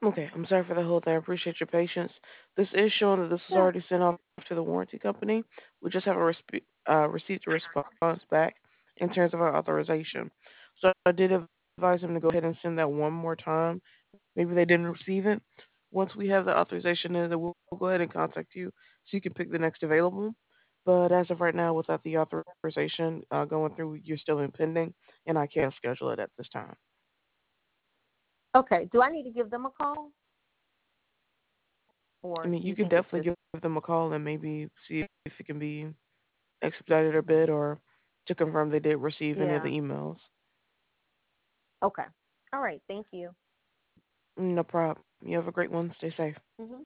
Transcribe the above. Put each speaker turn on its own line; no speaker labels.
Okay, I'm sorry for the hold there. I appreciate your patience. This is showing that this was
Yeah.
already sent off to the warranty company. We just haven't received a response back in terms of our authorization. So I did advise him to go ahead and send that one more time. Maybe they didn't receive it. Once we have the authorization in, then we'll go ahead and contact you so you can pick the next available. But as of right now, without the authorization going through, you're still in pending, and I can't schedule it at this time.
Okay. Do I need to give them a call,
I
or
mean,
do
you
you
could
think it's
definitely
just
give them a call and maybe see if it can be expedited a bit or to confirm they did receive any of the
yeah?
emails.
Okay. All right. Thank you.
No problem. You have a great one. Stay safe.
Mhm.